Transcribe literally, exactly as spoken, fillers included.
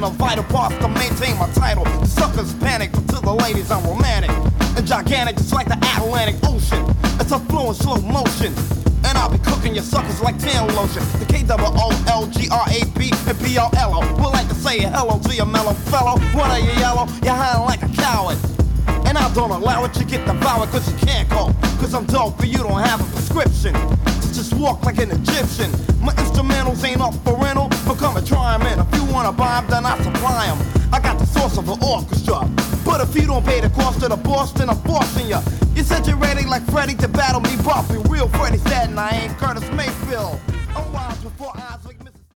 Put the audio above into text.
of vital parts to maintain my title. The suckers panic, but to the ladies I'm romantic and gigantic, just like the Atlantic Ocean. It's a flow in slow motion, and I'll be cooking your suckers like tan lotion. The K O O L G R A B and P L L O. Would like to say hello to your mellow fellow. What are you, yellow? You're hiding like a coward, and I don't allow it. You get devoured cause you can't go, cause I'm dope but you don't have a prescription to just walk like an Egyptian. My instrumentals ain't up for rental, but come and try 'em in. If you wanna buy 'em, then I supply 'em. I got the source of the orchestra, but if you don't pay the cost of the boss, then I'm forcing ya. You said you're ready like Freddy to battle me, Buffy. Real Freddy said, and I ain't Curtis Mayfield. I'm wise before I